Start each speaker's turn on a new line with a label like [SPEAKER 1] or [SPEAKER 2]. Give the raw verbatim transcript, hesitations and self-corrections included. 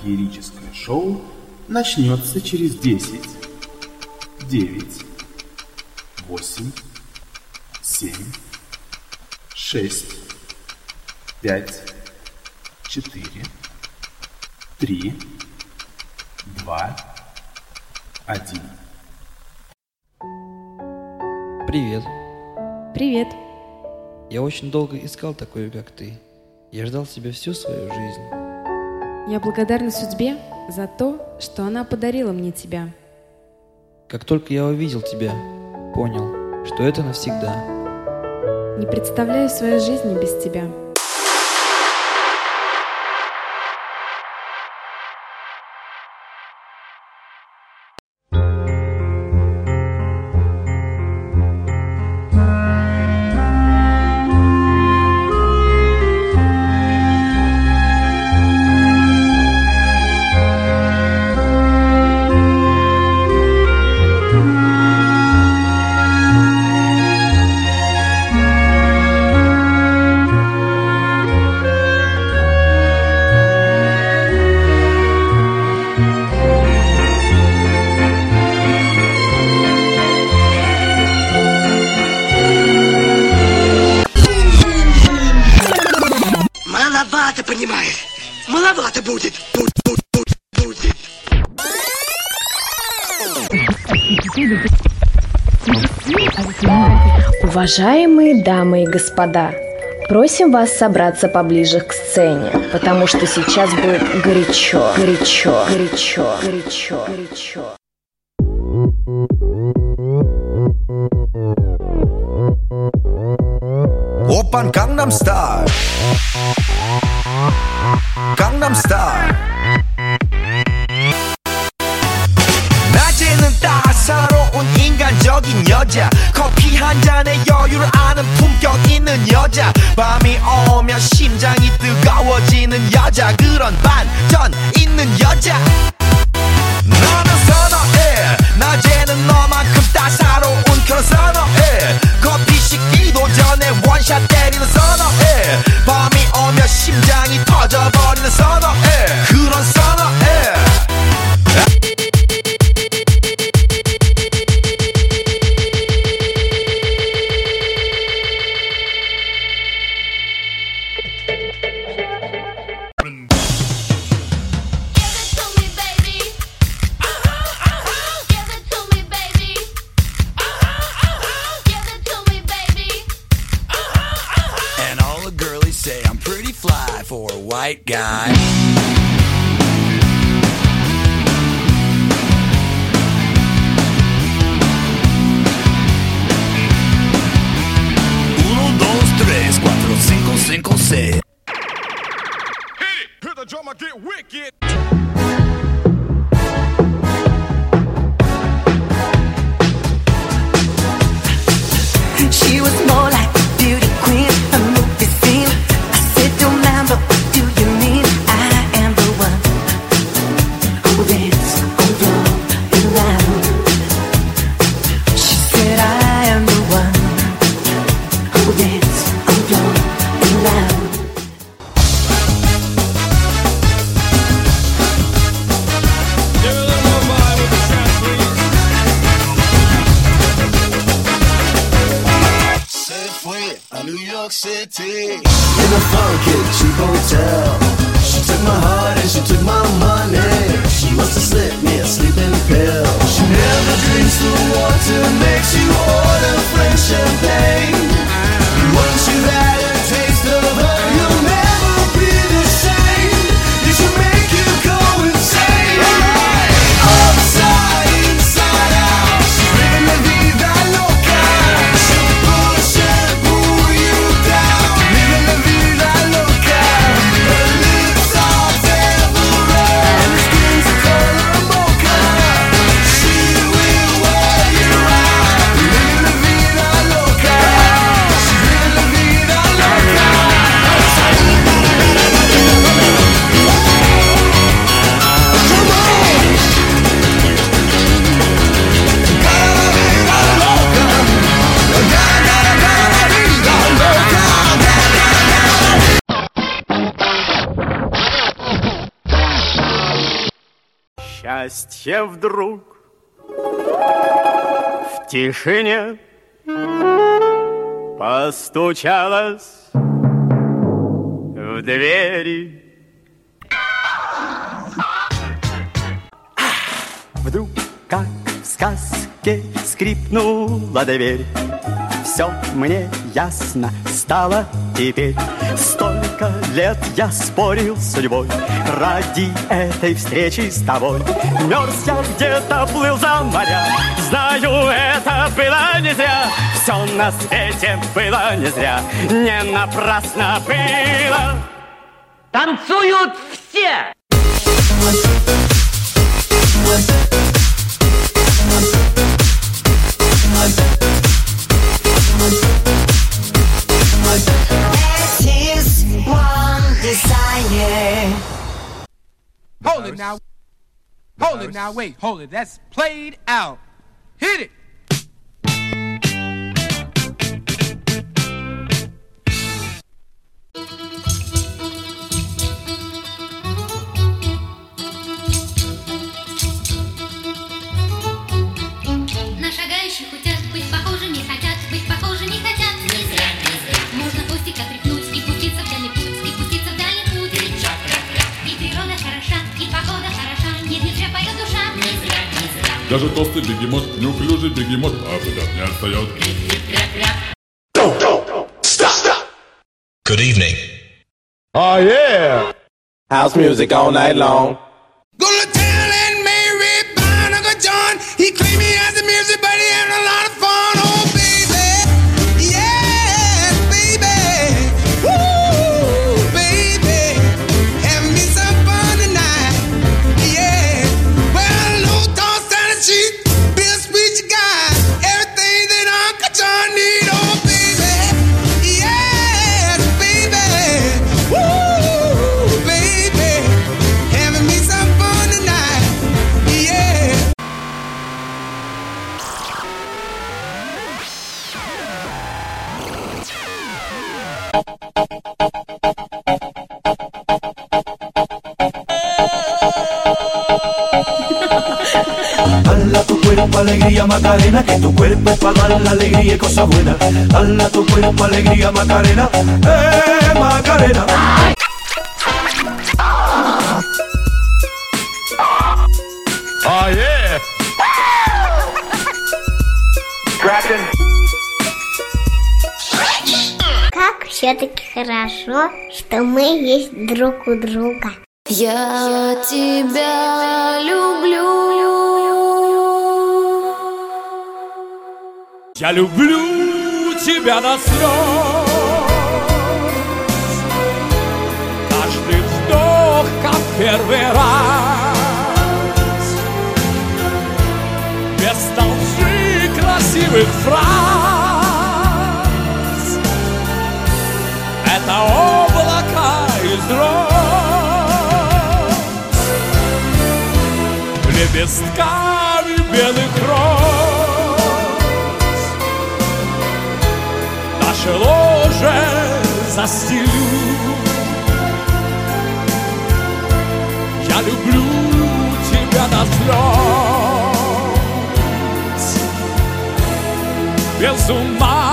[SPEAKER 1] феерическое шоу начнется через десять, девять, восемь, семь, шесть, пять, четыре, три, два, один.
[SPEAKER 2] Привет.
[SPEAKER 3] Привет.
[SPEAKER 2] Я очень долго искал такую, как ты. Я ждал тебя всю свою жизнь.
[SPEAKER 3] Я благодарна судьбе за то, что она подарила мне тебя.
[SPEAKER 2] Как только я увидел тебя, понял, что это навсегда.
[SPEAKER 3] Не представляю свою жизнь без тебя.
[SPEAKER 4] Маловато, понимаешь? Маловато будет. Будет, будет, будет.
[SPEAKER 5] Уважаемые дамы и господа, просим вас собраться поближе к сцене, потому что сейчас будет горячо, горячо, горячо, горячо, горячо.
[SPEAKER 6] 오빤 강남스타일 강남스타일 낮에는 따사로운 인간적인 여자 커피 한 잔에 여유를 아는 품격 있는 여자 밤이 오면 심장이 뜨거워지는 여자 그런 반전 있는 여자 너는 선어해 낮에는 너만큼 따사로운 그런 선어해 커피 식기도 전에 원샷 때리는 선어해 밤이 오면 심장이 터져버리는 선어해 그런 선어해 say I'm pretty fly for a white guy. Uno, dos, tres, cuatro, cinco, cinco, seis. Hit it! Hit the drum, I get wicked!
[SPEAKER 7] She was more like a beauty queen, a movie scene. I said, don't mind, but what do you mean? I am the one who will dance on the floor in loud. She said, I am the one who will dance on the floor in loud.
[SPEAKER 6] New York City in a funky cheap hotel. She took my heart and she took my money. She must have slipped me a sleeping pill. She never drinks the water, makes you order French champagne. Once you've had a taste of her, you'll never be the same. It should make you go insane. Upside, inside out, she's living la vida loca. She'll push and pull you down, living la vida loca. Her lips are velvet red, and her skin's the color mocha. She will wear you out, living la vida loca.
[SPEAKER 8] Счастье вдруг в тишине постучалось в двери. Вдруг, как в сказке, скрипнула дверь. Все мне ясно стало теперь. Столько лет я спорил с судьбой ради этой встречи с тобой. Мерз я где-то, плыл за моря. Знаю, это было не зря. Все на свете было не зря. Не напрасно было.
[SPEAKER 9] Танцуют все!
[SPEAKER 10] Hold it now. Hold it now. Wait, hold it. That's played out. Hit it.
[SPEAKER 11] На шагающих хотят быть похожими, хотят быть похожими, хотят. Не зря, не зря. Можно хвостик отряхнуть и пуститься в дальний путь, и пуститься в дальний путь. И природа хороша, и погода хороша, не, не зря поет душа. Не зря, не зря.
[SPEAKER 12] Даже толстый бегемот, неуклюжий бегемот, а куда не отстает.
[SPEAKER 13] Good evening.
[SPEAKER 14] Oh yeah! House music all night long.
[SPEAKER 15] Gonna tell and Mary Bond, Uncle John. He claimed me as a music, but he had a lot of fun. Oh baby, yes baby, woo baby, having me some fun tonight. Yeah, well low toss down the cheek, be a sweet guy, everything that Uncle John need. Oh baby, yes baby, woo baby, having me some fun tonight. Yeah.
[SPEAKER 6] Dala tu cuerpo alegría Macarena, que tu cuerpo es para dar la alegría y cosas buenas. Dala tu cuerpo alegría Macarena, eh Macarena.
[SPEAKER 14] Oh yeah!
[SPEAKER 15] Cracking.
[SPEAKER 16] Как все-таки хорошо, что мы есть друг у друга.
[SPEAKER 17] Я тебя люблю.
[SPEAKER 18] Я люблю тебя до слез. Каждый вдох, как первый раз. Без толщи красивых фраз. Это облака из роз, лепестками белых роз. Наше ложе застелю. Я люблю тебя до слез, без ума.